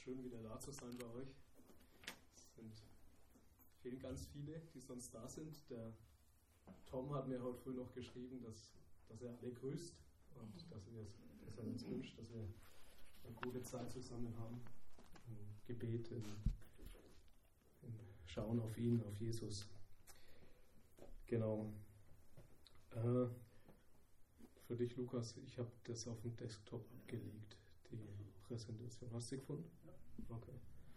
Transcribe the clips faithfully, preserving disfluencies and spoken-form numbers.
schön wieder da zu sein bei euch. Es sind fehlen ganz viele, die sonst da sind. Der Tom hat mir heute früh noch geschrieben, dass, dass er alle grüßt und dass, wir, dass er uns wünscht, dass wir eine gute Zeit zusammen haben. Im Gebet, im, im Schauen auf ihn, auf Jesus. Genau. Äh, für dich, Lukas, ich habe das auf dem Desktop abgelegt, die Präsentation. Hast du sie gefunden? Ja. Okay.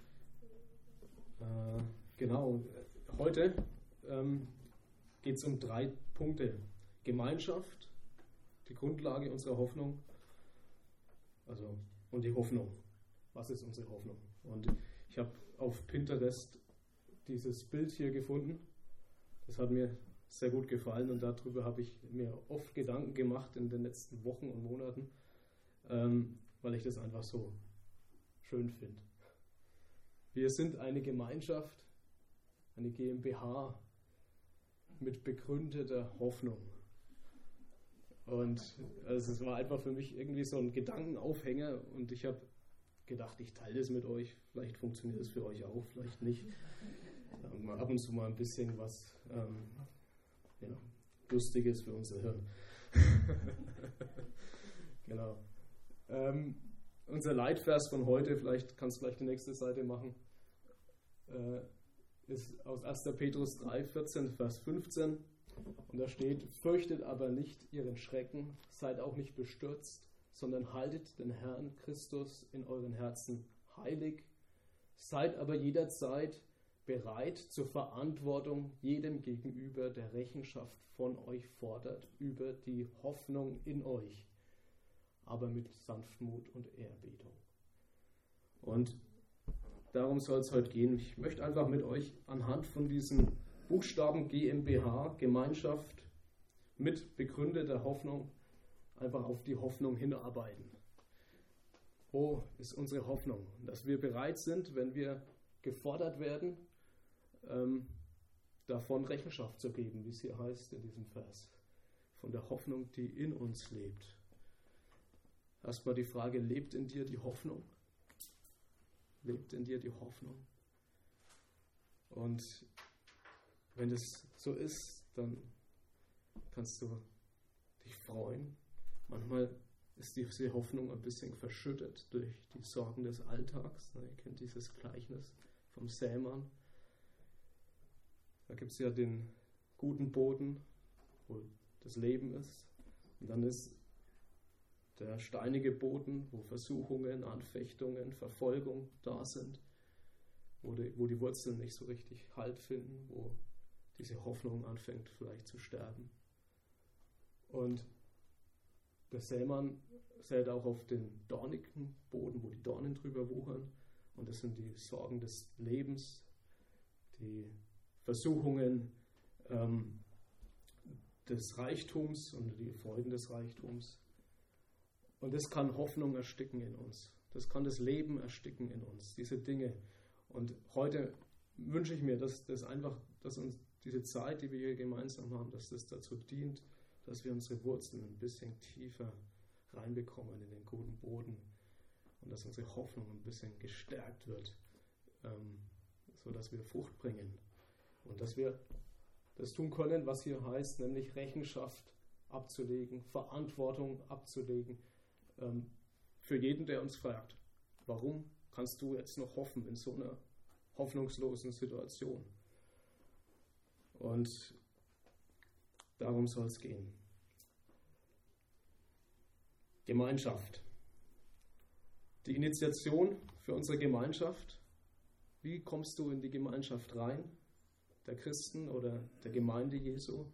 Äh, genau. Heute ähm, geht es um drei Punkte. Gemeinschaft, die Grundlage unserer Hoffnung, also und die Hoffnung. Was ist unsere Hoffnung? Und ich habe auf Pinterest dieses Bild hier gefunden. Das hat mir sehr gut gefallen und darüber habe ich mir oft Gedanken gemacht in den letzten Wochen und Monaten, ähm, weil ich das einfach so schön finde. Wir sind eine Gemeinschaft, eine GmbH mit begründeter Hoffnung. Und also es war einfach für mich irgendwie so ein Gedankenaufhänger und ich habe gedacht, ich teile das mit euch. Vielleicht funktioniert es für euch auch, vielleicht nicht. Ähm, ab und zu mal ein bisschen was ähm, ja, Lustiges für unser Hirn. Genau. Ähm, unser Leitvers von heute, vielleicht kannst du gleich die nächste Seite machen, äh, ist aus erster Petrus drei, vierzehn, Vers fünfzehn. Und da steht: Fürchtet aber nicht ihren Schrecken, seid auch nicht bestürzt, sondern haltet den Herrn Christus in euren Herzen heilig, seid aber jederzeit bereit zur Verantwortung jedem gegenüber, der Rechenschaft von euch fordert über die Hoffnung in euch, aber mit Sanftmut und Ehrerbietung. Und darum soll es heute gehen. Ich möchte einfach mit euch anhand von diesen Buchstaben GmbH, Gemeinschaft mit begründeter Hoffnung, einfach auf die Hoffnung hinarbeiten. Wo ist unsere Hoffnung? Dass wir bereit sind, wenn wir gefordert werden, ähm, davon Rechenschaft zu geben, wie es hier heißt in diesem Vers. Von der Hoffnung, die in uns lebt. Erstmal die Frage, lebt in dir die Hoffnung? Lebt in dir die Hoffnung? Und wenn das so ist, dann kannst du dich freuen. Manchmal ist diese Hoffnung ein bisschen verschüttet durch die Sorgen des Alltags. Ihr kennt dieses Gleichnis vom Sämann. Da gibt es ja den guten Boden, wo das Leben ist. Und dann ist der steinige Boden, wo Versuchungen, Anfechtungen, Verfolgung da sind, wo die, wo die Wurzeln nicht so richtig Halt finden, wo diese Hoffnung anfängt vielleicht zu sterben. Und der Sämann sät auch auf den dornigen Boden, wo die Dornen drüber wuchern. Und das sind die Sorgen des Lebens, die Versuchungen ähm, des Reichtums und die Freuden des Reichtums. Und das kann Hoffnung ersticken in uns. Das kann das Leben ersticken in uns, diese Dinge. Und heute wünsche ich mir, dass das einfach, dass uns diese Zeit, die wir hier gemeinsam haben, dass das dazu dient, dass wir unsere Wurzeln ein bisschen tiefer reinbekommen in den guten Boden und dass unsere Hoffnung ein bisschen gestärkt wird, ähm, so dass wir Frucht bringen und dass wir das tun können, was hier heißt, nämlich Rechenschaft abzulegen, Verantwortung abzulegen, ähm, für jeden, der uns fragt, warum kannst du jetzt noch hoffen in so einer hoffnungslosen Situation? Und darum soll es gehen. Gemeinschaft. Die Initiation für unsere Gemeinschaft. Wie kommst du in die Gemeinschaft rein? Der Christen oder der Gemeinde Jesu?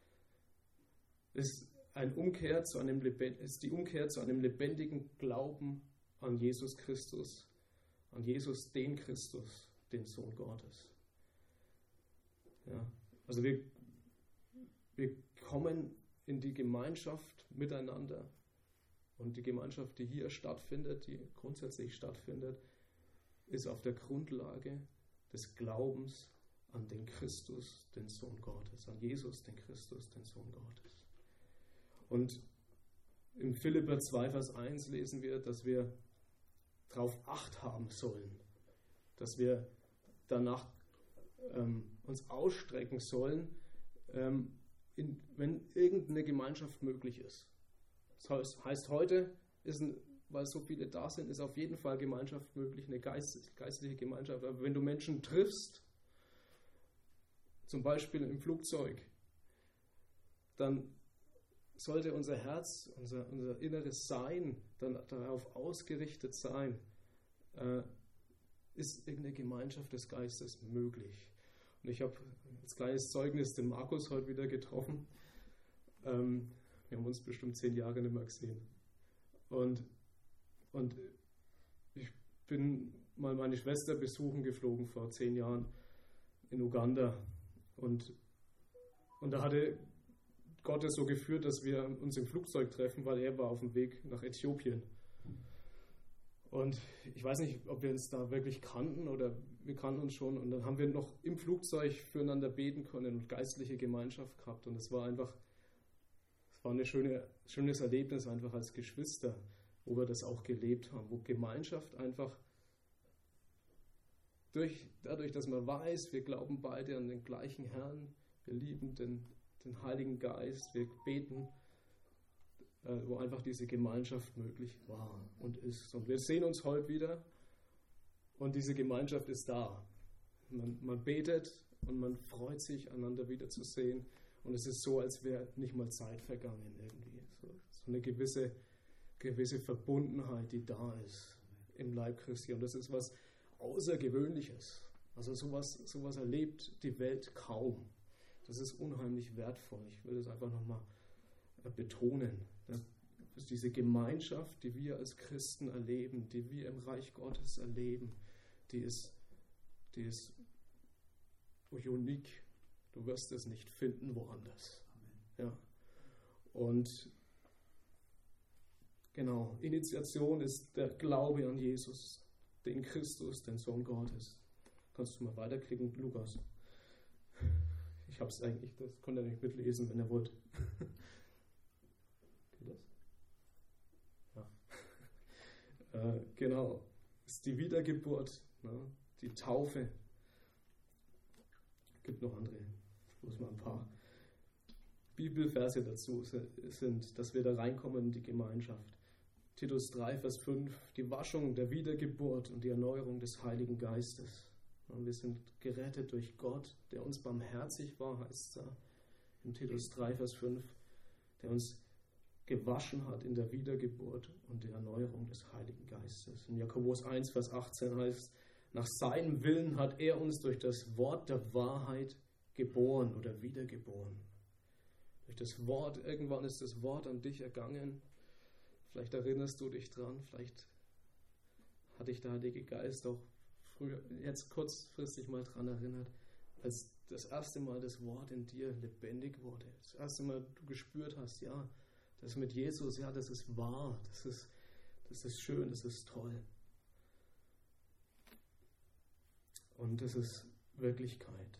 Ist, ein Umkehr zu einem, ist die Umkehr zu einem lebendigen Glauben an Jesus Christus, an Jesus, den Christus, den Sohn Gottes. Ja, also wir, wir kommen in die Gemeinschaft miteinander und die Gemeinschaft, die hier stattfindet, die grundsätzlich stattfindet, ist auf der Grundlage des Glaubens an den Christus, den Sohn Gottes, an Jesus, den Christus, den Sohn Gottes. Und im Philipper zwei, Vers eins lesen wir, dass wir darauf Acht haben sollen, dass wir danach ähm, uns ausstrecken sollen, ähm, in, wenn irgendeine Gemeinschaft möglich ist. Das heißt, heißt heute, ist ein, weil so viele da sind, ist auf jeden Fall Gemeinschaft möglich, eine geist, geistliche Gemeinschaft. Aber wenn du Menschen triffst, zum Beispiel im Flugzeug, dann sollte unser Herz, unser, unser inneres Sein dann darauf ausgerichtet sein, äh, ist irgendeine Gemeinschaft des Geistes möglich. Und ich habe als kleines Zeugnis den Markus heute wieder getroffen. Ähm, wir haben uns bestimmt zehn Jahre nicht mehr gesehen. Und, und ich bin mal meine Schwester besuchen geflogen vor zehn Jahren in Uganda. Und, und da hatte Gott es so geführt, dass wir uns im Flugzeug treffen, weil er war auf dem Weg nach Äthiopien. Und ich weiß nicht, ob wir uns da wirklich kannten oder wir kannten uns schon. Und dann haben wir noch im Flugzeug füreinander beten können und geistliche Gemeinschaft gehabt. Und es war einfach, es war ein schöne, schönes Erlebnis einfach als Geschwister, wo wir das auch gelebt haben, wo Gemeinschaft einfach durch, dadurch, dass man weiß, wir glauben beide an den gleichen Herrn, wir lieben den, den Heiligen Geist, wir beten, wo einfach diese Gemeinschaft möglich war und ist. Und wir sehen uns heute wieder und diese Gemeinschaft ist da. Man, man betet und man freut sich, einander wiederzusehen. Und es ist so, als wäre nicht mal Zeit vergangen irgendwie. So, so eine gewisse, gewisse Verbundenheit, die da ist im Leib Christi. Und das ist was Außergewöhnliches. Also sowas, sowas erlebt die Welt kaum. Das ist unheimlich wertvoll. Ich will das einfach nochmal betonen. Dass diese Gemeinschaft, die wir als Christen erleben, die wir im Reich Gottes erleben, die ist, die ist unique. Du wirst es nicht finden woanders. Ja. Und genau, Initiation ist der Glaube an Jesus, den Christus, den Sohn Gottes. Kannst du mal weiterklicken, Lukas? Ich habe es eigentlich, das konnte er nicht mitlesen, wenn er wollte. Geht das? Ja. äh, genau, ist die Wiedergeburt, ne? Die Taufe. Gibt noch andere, muss mal ein paar Bibelverse dazu sind, dass wir da reinkommen in die Gemeinschaft. Titus drei, Vers fünf, die Waschung der Wiedergeburt und die Erneuerung des Heiligen Geistes. Und wir sind gerettet durch Gott, der uns barmherzig war, heißt es da in Titus drei, Vers fünf, der uns gewaschen hat in der Wiedergeburt und der Erneuerung des Heiligen Geistes. In Jakobus eins, Vers achtzehn heißt, nach seinem Willen hat er uns durch das Wort der Wahrheit geboren oder wiedergeboren. Durch das Wort, irgendwann ist das Wort an dich ergangen. Vielleicht erinnerst du dich dran, vielleicht hat dich der Heilige Geist auch früher, jetzt kurzfristig mal dran erinnert, als das erste Mal das Wort in dir lebendig wurde. Das erste Mal du gespürt hast, ja, das mit Jesus, ja, das ist wahr, das ist, das ist schön, das ist toll. Und das ist Wirklichkeit.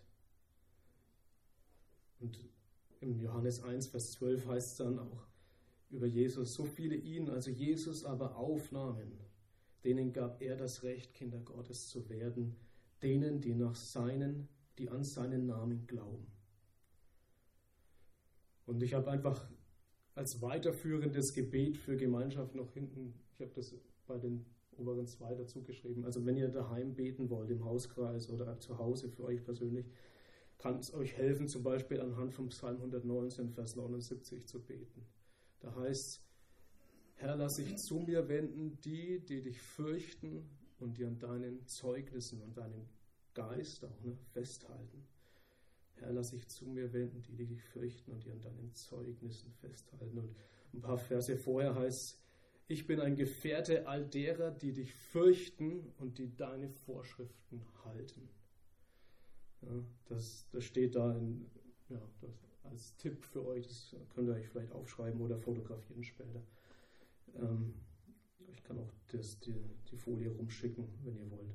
Und im Johannes eins, Vers zwölf heißt es dann auch über Jesus, so viele ihn, also Jesus aber aufnahmen, denen gab er das Recht, Kinder Gottes zu werden, denen, die nach seinen, die an seinen Namen glauben. Und ich habe einfach als weiterführendes Gebet für Gemeinschaft noch hinten, ich habe das bei den oberen zwei dazu geschrieben, also wenn ihr daheim beten wollt, im Hauskreis oder zu Hause für euch persönlich, kann es euch helfen, zum Beispiel anhand vom Psalm hundertneunzehn, Vers neunundsiebzig zu beten. Da heißt es, Herr, lass sich zu mir wenden, die, die dich fürchten und die an deinen Zeugnissen und deinem Geist auch ne, festhalten. Herr, lass sich zu mir wenden, die, die dich fürchten und die an deinen Zeugnissen festhalten. Und ein paar Verse vorher heißt es, ich bin ein Gefährte all derer, die dich fürchten und die deine Vorschriften halten. Ja, das, das steht da in, ja, das als Tipp für euch, das könnt ihr euch vielleicht aufschreiben oder fotografieren später. Ähm, ich kann auch das, die, die Folie rumschicken, wenn ihr wollt.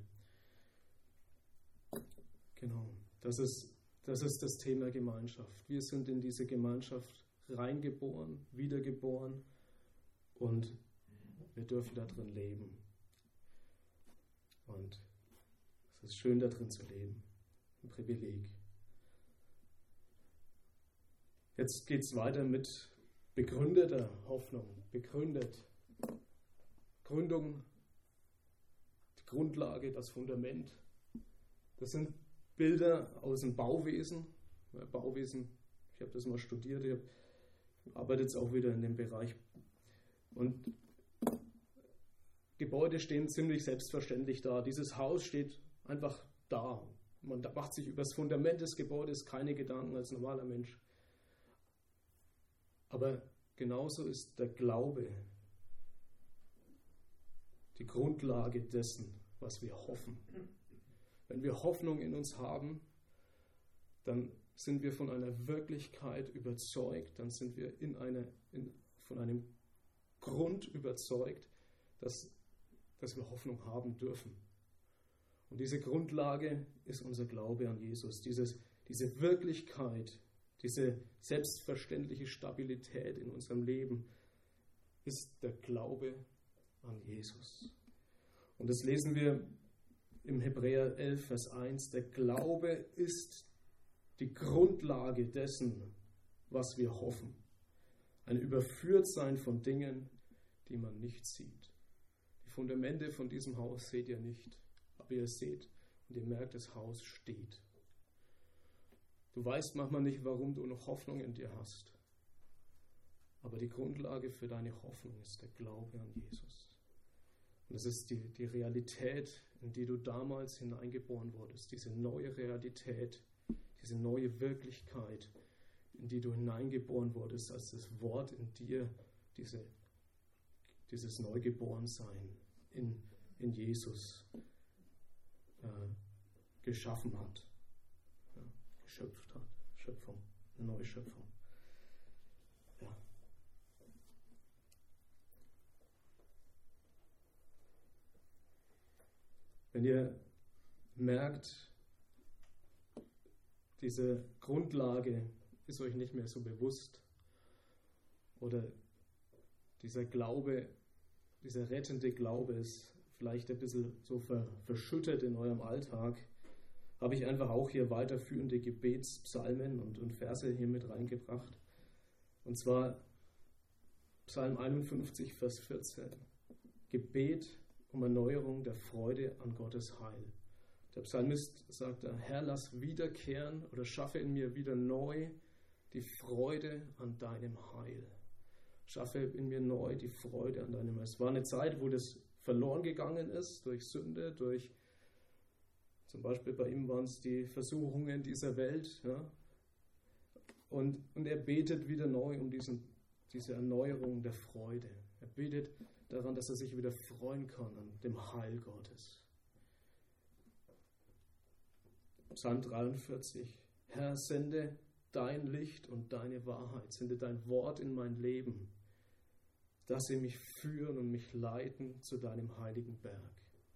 Genau, das ist, das ist das Thema Gemeinschaft. Wir sind in diese Gemeinschaft reingeboren, wiedergeboren und wir dürfen da drin leben. Es ist schön, da drin zu leben. Ein Privileg. Jetzt geht es weiter mit begründeter Hoffnung. Begründet. Gründung, die Grundlage, das Fundament. Das sind Bilder aus dem Bauwesen. Bauwesen, ich habe das mal studiert, ich arbeite jetzt auch wieder in dem Bereich. Und Gebäude stehen ziemlich selbstverständlich da. Dieses Haus steht einfach da. Man macht sich über das Fundament des Gebäudes keine Gedanken als normaler Mensch. Aber genauso ist der Glaube die Grundlage dessen, was wir hoffen. Wenn wir Hoffnung in uns haben, dann sind wir von einer Wirklichkeit überzeugt, dann sind wir in einer, in, von einem Grund überzeugt, dass, dass wir Hoffnung haben dürfen. Und diese Grundlage ist unser Glaube an Jesus. Dieses, diese Wirklichkeit, diese selbstverständliche Stabilität in unserem Leben ist der Glaube an Jesus. Und das lesen wir im Hebräer elf, Vers eins. Der Glaube ist die Grundlage dessen, was wir hoffen. Ein Überführtsein von Dingen, die man nicht sieht. Die Fundamente von diesem Haus seht ihr nicht, aber ihr seht und ihr merkt, das Haus steht. Du weißt manchmal nicht, warum du noch Hoffnung in dir hast. Aber die Grundlage für deine Hoffnung ist der Glaube an Jesus. Und es ist die, die Realität, in die du damals hineingeboren wurdest. Diese neue Realität, diese neue Wirklichkeit, in die du hineingeboren wurdest, als das Wort in dir, diese, dieses Neugeborensein in, in Jesus äh, geschaffen hat. Ja, geschöpft hat. Schöpfung, eine neue Schöpfung. Ja. Wenn ihr merkt, diese Grundlage ist euch nicht mehr so bewusst oder dieser Glaube, dieser rettende Glaube ist vielleicht ein bisschen so verschüttet in eurem Alltag, habe ich einfach auch hier weiterführende Gebetspsalmen und, und Verse hier mit reingebracht. Und zwar Psalm einundfünfzig, Vers vierzehn. Gebet um Erneuerung der Freude an Gottes Heil. Der Psalmist sagt, Herr, lass wiederkehren oder schaffe in mir wieder neu die Freude an deinem Heil. Schaffe in mir neu die Freude an deinem Heil. Es war eine Zeit, wo das verloren gegangen ist durch Sünde, durch zum Beispiel bei ihm waren es die Versuchungen dieser Welt. Ja? Und, und er betet wieder neu um diesen, diese Erneuerung der Freude. Er betet daran, dass er sich wieder freuen kann an dem Heil Gottes. Psalm dreiundvierzig. Herr, sende dein Licht und deine Wahrheit, sende dein Wort in mein Leben, dass sie mich führen und mich leiten zu deinem heiligen Berg.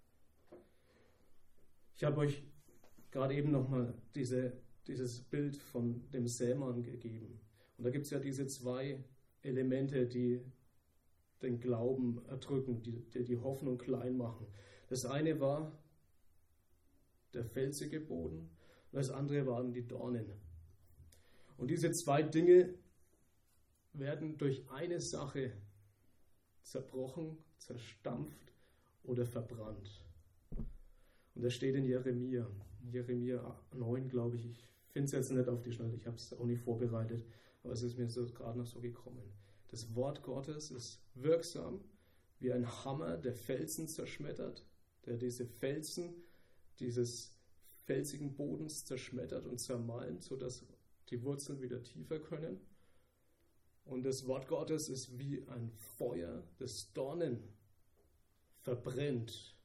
Ich habe euch gerade eben nochmal diese, dieses Bild von dem Sämann gegeben. Und da gibt es ja diese zwei Elemente, die den Glauben erdrücken, die, die die Hoffnung klein machen. Das eine war der felsige Boden und das andere waren die Dornen. Und diese zwei Dinge werden durch eine Sache zerbrochen, zerstampft oder verbrannt. Und das steht in Jeremia, Jeremia neun, glaube ich. Ich finde es jetzt nicht auf die Schnelle, ich habe es auch nicht vorbereitet, aber es ist mir so gerade noch so gekommen. Das Wort Gottes ist wirksam wie ein Hammer, der Felsen zerschmettert, der diese Felsen dieses felsigen Bodens zerschmettert und zermalmt, sodass die Wurzeln wieder tiefer können. Und das Wort Gottes ist wie ein Feuer, das Dornen verbrennt.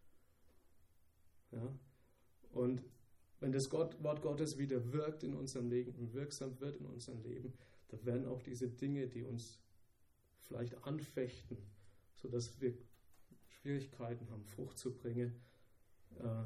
Ja? Und wenn das Gott, Wort Gottes wieder wirkt in unserem Leben und wirksam wird in unserem Leben, dann werden auch diese Dinge, die uns vielleicht anfechten, sodass wir Schwierigkeiten haben, Frucht zu bringen, äh,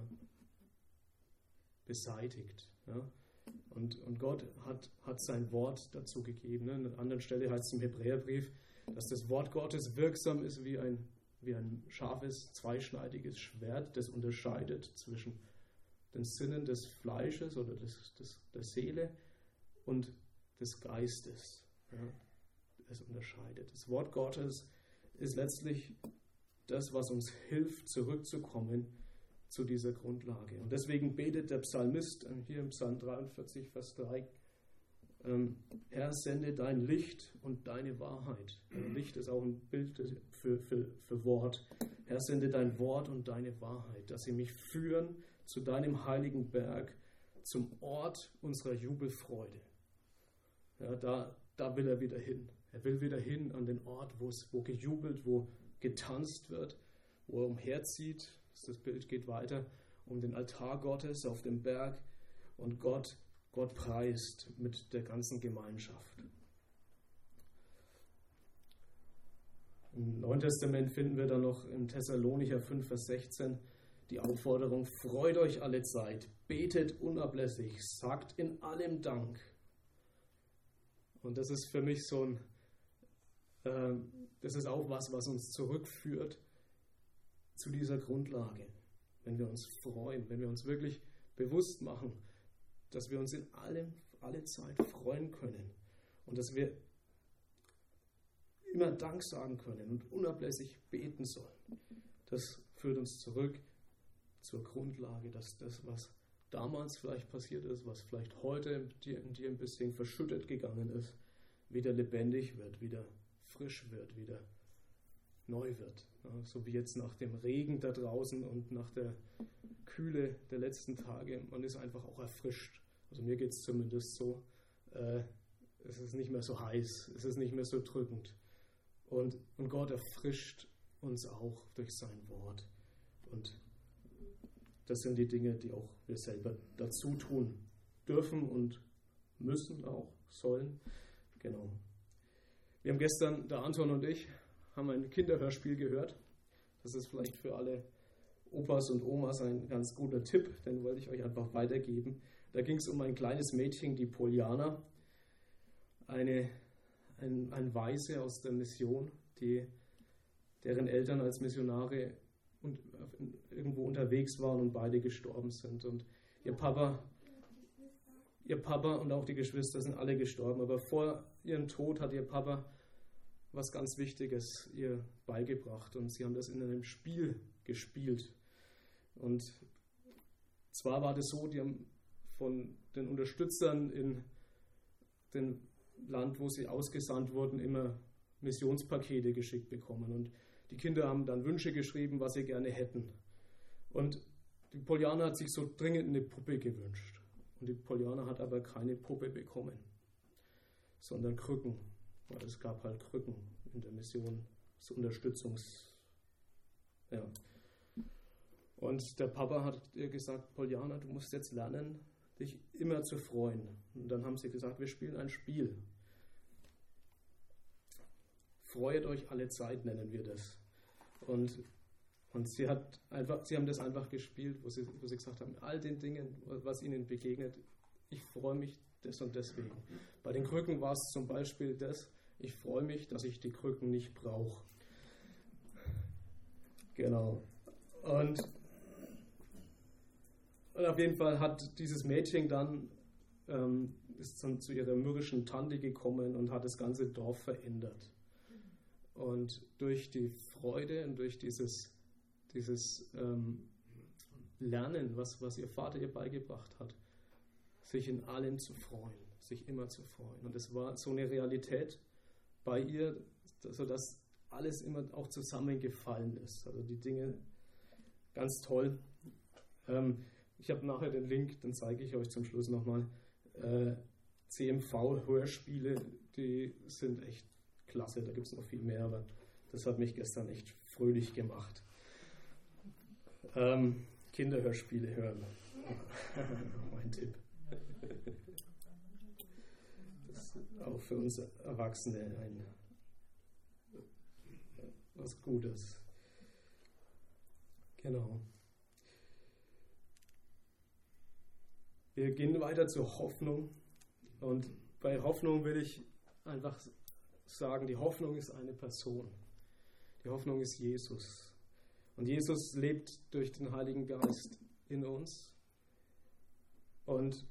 beseitigt. Ja? Und, und Gott hat, hat sein Wort dazu gegeben. Ne? An einer anderen Stelle heißt es im Hebräerbrief, dass das Wort Gottes wirksam ist wie ein, wie ein scharfes, zweischneidiges Schwert, das unterscheidet zwischen den Sinnen des Fleisches oder des, des, der Seele und des Geistes. Ja, es unterscheidet. Das Wort Gottes ist letztlich das, was uns hilft, zurückzukommen zu dieser Grundlage. Und deswegen betet der Psalmist hier im Psalm dreiundvierzig, Vers drei, ähm, Herr, sende dein Licht und deine Wahrheit. Licht ist auch ein Bild für, für, für Wort. Herr, sende dein Wort und deine Wahrheit, dass sie mich führen zu deinem heiligen Berg, zum Ort unserer Jubelfreude. Ja, da, da will er wieder hin. Er will wieder hin an den Ort, wo es, wo gejubelt, wo getanzt wird, wo er umherzieht. Das Bild geht weiter um den Altar Gottes auf dem Berg und Gott, Gott preist mit der ganzen Gemeinschaft. Im Neuen Testament finden wir dann noch im Thessalonicher fünf, Vers sechzehn die Aufforderung: Freut euch alle Zeit, betet unablässig, sagt in allem Dank. Und das ist für mich so ein, äh, das ist auch was, was uns zurückführt zu dieser Grundlage. Wenn wir uns freuen, wenn wir uns wirklich bewusst machen, dass wir uns in allem, alle Zeit freuen können und dass wir immer Dank sagen können und unablässig beten sollen. Das führt uns zurück zur Grundlage, dass das, was damals vielleicht passiert ist, was vielleicht heute in dir, in dir ein bisschen verschüttet gegangen ist, wieder lebendig wird, wieder frisch wird, wieder neu wird. Ja, so wie jetzt nach dem Regen da draußen und nach der Kühle der letzten Tage. Man ist einfach auch erfrischt. Also mir geht es zumindest so. Äh, es ist nicht mehr so heiß, es ist nicht mehr so drückend. Und, und Gott erfrischt uns auch durch sein Wort. Und das sind die Dinge, die auch wir selber dazu tun dürfen und müssen auch, sollen. Genau. Wir haben gestern, der Anton und ich, haben ein Kinderhörspiel gehört. Das ist vielleicht für alle Opas und Omas ein ganz guter Tipp, den wollte ich euch einfach weitergeben. Da ging es um ein kleines Mädchen, die Poliana, eine, ein, ein Waise aus der Mission, die, deren Eltern als Missionare und irgendwo unterwegs waren und beide gestorben sind. Und ihr Papa, ihr Papa und auch die Geschwister sind alle gestorben. Aber vor ihrem Tod hat ihr Papa was ganz Wichtiges ihr beigebracht. Und sie haben das in einem Spiel gespielt. Und zwar war das so, die haben von den Unterstützern in dem Land, wo sie ausgesandt wurden, immer Missionspakete geschickt bekommen. Und die Kinder haben dann Wünsche geschrieben, was sie gerne hätten. Und die Poliana hat sich so dringend eine Puppe gewünscht. Und die Poliana hat aber keine Puppe bekommen, sondern Krücken. Weil es gab halt Krücken in der Mission, das Unterstützungs... Ja. Und der Papa hat ihr gesagt, Poliana, du musst jetzt lernen, dich immer zu freuen. Und dann haben sie gesagt, wir spielen ein Spiel. Freut euch alle Zeit, nennen wir das. Und, und sie, hat einfach, sie haben das einfach gespielt, wo sie, wo sie gesagt haben, all den Dingen, was ihnen begegnet, ich freue mich des und deswegen. Bei den Krücken war es zum Beispiel das, ich freue mich, dass ich die Krücken nicht brauche. Genau. Und, und auf jeden Fall hat dieses Mädchen dann, ähm, ist dann zu ihrer mürrischen Tante gekommen und hat das ganze Dorf verändert. Und durch die Freude und durch dieses, dieses ähm, Lernen, was, was ihr Vater ihr beigebracht hat, sich in allem zu freuen, sich immer zu freuen. Und es war so eine Realität bei ihr, sodass alles immer auch zusammengefallen ist. Also die Dinge, ganz toll. Ähm, ich habe nachher den Link, den zeige ich euch zum Schluss nochmal. Äh, C M V-Hörspiele, die sind echt klasse, da gibt es noch viel mehr, aber das hat mich gestern echt fröhlich gemacht. Ähm, Kinderhörspiele hören. Mein Tipp. Das ist auch für uns Erwachsene ein, was Gutes. Genau. Wir gehen weiter zur Hoffnung. Und bei Hoffnung will ich einfach sagen, die Hoffnung ist eine Person. Die Hoffnung ist Jesus. Und Jesus lebt durch den Heiligen Geist in uns. Und,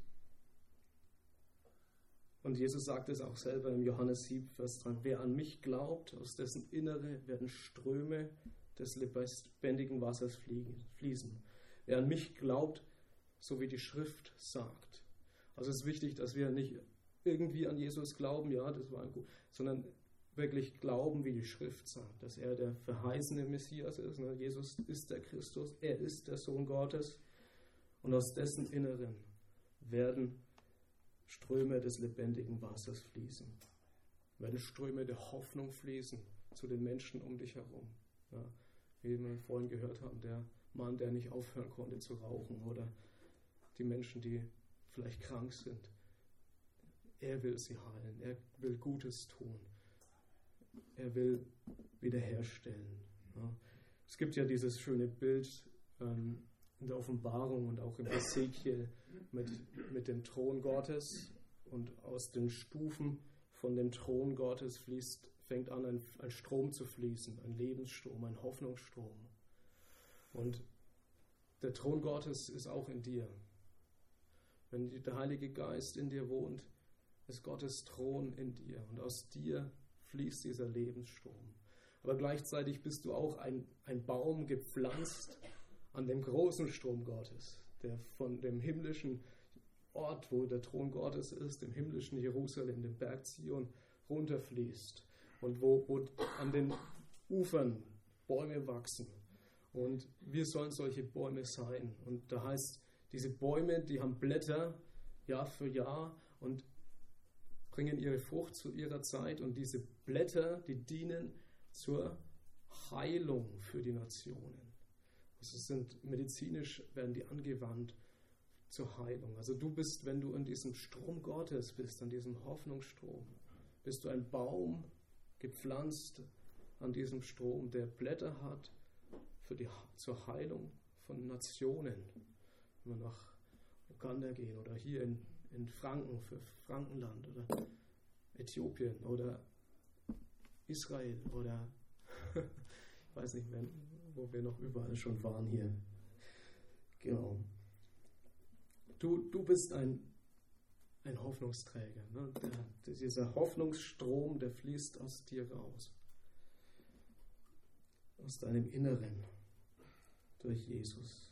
und Jesus sagt es auch selber im Johannes sieben, Vers drei, wer an mich glaubt, aus dessen Innere werden Ströme des lebendigen Wassers fließen. Wer an mich glaubt, so wie die Schrift sagt. Also es ist wichtig, dass wir nicht irgendwie an Jesus glauben, ja, das war ein gut, sondern wirklich glauben, wie die Schrift sagt, dass er der verheißene Messias ist. Ne? Jesus ist der Christus, er ist der Sohn Gottes und aus dessen Inneren werden Ströme des lebendigen Wassers fließen. Werden Ströme der Hoffnung fließen zu den Menschen um dich herum. Ja? Wie wir vorhin gehört haben, der Mann, der nicht aufhören konnte zu rauchen oder die Menschen, die vielleicht krank sind. Er will sie heilen, er will Gutes tun. Er will wiederherstellen. Ja. Es gibt ja dieses schöne Bild ähm, in der Offenbarung und auch im Ezekiel mit, mit dem Thron Gottes, und aus den Stufen von dem Thron Gottes fließt, fängt an ein, ein Strom zu fließen, ein Lebensstrom, ein Hoffnungsstrom. Und der Thron Gottes ist auch in dir. Wenn der Heilige Geist in dir wohnt, ist Gottes Thron in dir und aus dir fließt dieser Lebensstrom. Aber gleichzeitig bist du auch ein, ein Baum gepflanzt an dem großen Strom Gottes, der von dem himmlischen Ort, wo der Thron Gottes ist, dem himmlischen Jerusalem, dem Berg Zion, runterfließt und wo, wo an den Ufern Bäume wachsen. Und wir sollen solche Bäume sein. Und da heißt, diese Bäume, die haben Blätter Jahr für Jahr und bringen ihre Frucht zu ihrer Zeit, und diese Blätter, die dienen zur Heilung für die Nationen. Also sind medizinisch, werden die angewandt zur Heilung. Also du bist, wenn du in diesem Strom Gottes bist, an diesem Hoffnungsstrom, bist du ein Baum gepflanzt an diesem Strom, der Blätter hat für die, zur Heilung von Nationen. Wenn wir nach Uganda gehen oder hier in in Franken, für Frankenland oder Äthiopien oder Israel oder ich weiß nicht, wenn, wo wir noch überall schon waren hier. Genau. Du, du bist ein, ein Hoffnungsträger. Ne? Der, dieser Hoffnungsstrom, der fließt aus dir raus. Aus deinem Inneren. Durch Jesus.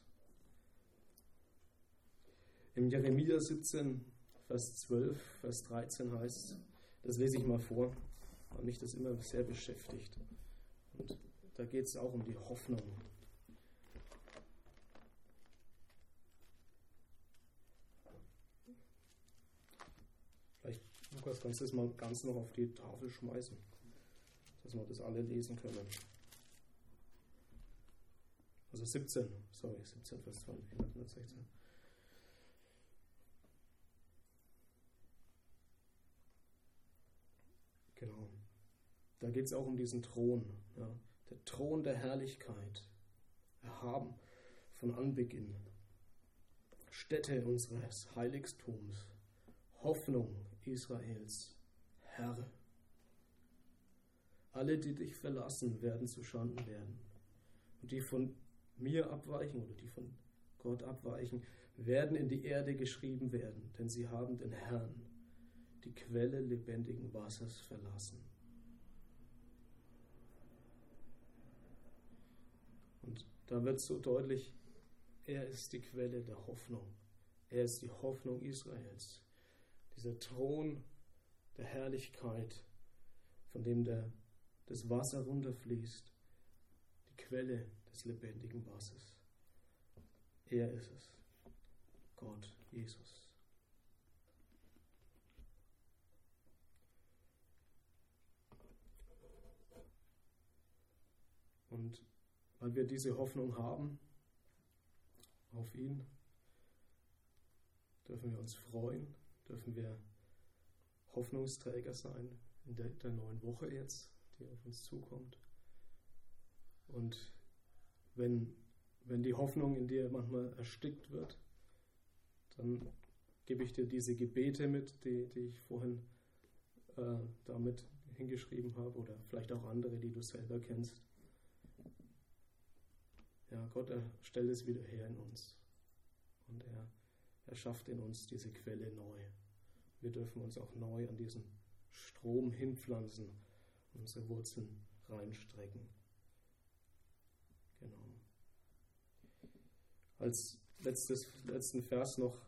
Im Jeremia siebzehn, Vers zwölf, Vers dreizehn heißt, das lese ich mal vor, weil mich das immer sehr beschäftigt. Und da geht es auch um die Hoffnung. Vielleicht, Lukas, kannst du das mal ganz noch auf die Tafel schmeißen, dass wir das alle lesen können. Also siebzehn, sorry, siebzehn, Vers hundertsechzehn. Genau. Da geht es auch um diesen Thron. Ja. Der Thron der Herrlichkeit. Erhaben von Anbeginn. Stätte unseres Heiligtums. Hoffnung Israels. Herr. Alle, die dich verlassen, werden zu Schanden werden. Und die von mir abweichen oder die von Gott abweichen, werden in die Erde geschrieben werden, denn sie haben den Herrn, die Quelle lebendigen Wassers, verlassen. Und da wird so deutlich, er ist die Quelle der Hoffnung. Er ist die Hoffnung Israels. Dieser Thron der Herrlichkeit, von dem der, das Wasser runterfließt, die Quelle des lebendigen Wassers. Er ist es, Gott, Jesus. Und weil wir diese Hoffnung haben auf ihn, dürfen wir uns freuen, dürfen wir Hoffnungsträger sein in der, der neuen Woche jetzt, die auf uns zukommt. Und wenn, wenn die Hoffnung in dir manchmal erstickt wird, dann gebe ich dir diese Gebete mit, die, die ich vorhin äh, damit hingeschrieben habe, oder vielleicht auch andere, die du selber kennst. Ja, Gott, er stellt es wieder her in uns. Und er, Er schafft in uns diese Quelle neu. Wir dürfen uns auch neu an diesen Strom hinpflanzen, unsere Wurzeln reinstrecken. Genau. Als letztes, letzten Vers noch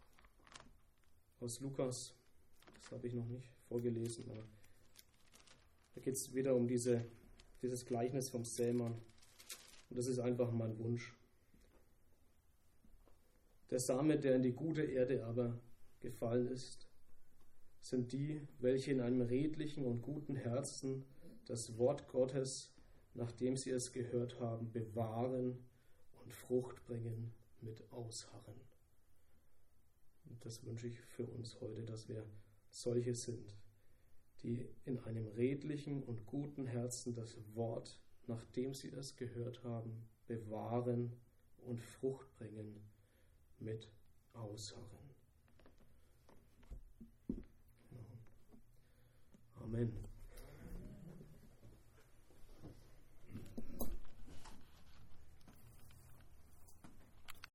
aus Lukas, das habe ich noch nicht vorgelesen, aber da geht es wieder um diese, dieses Gleichnis vom Sämann. Und das ist einfach mein Wunsch. Der Same, der in die gute Erde aber gefallen ist, sind die, welche in einem redlichen und guten Herzen das Wort Gottes, nachdem sie es gehört haben, bewahren und Frucht bringen mit Ausharren. Und das wünsche ich für uns heute, dass wir solche sind, die in einem redlichen und guten Herzen das Wort, nachdem sie es gehört haben, bewahren und Frucht bringen mit Ausharren. Amen.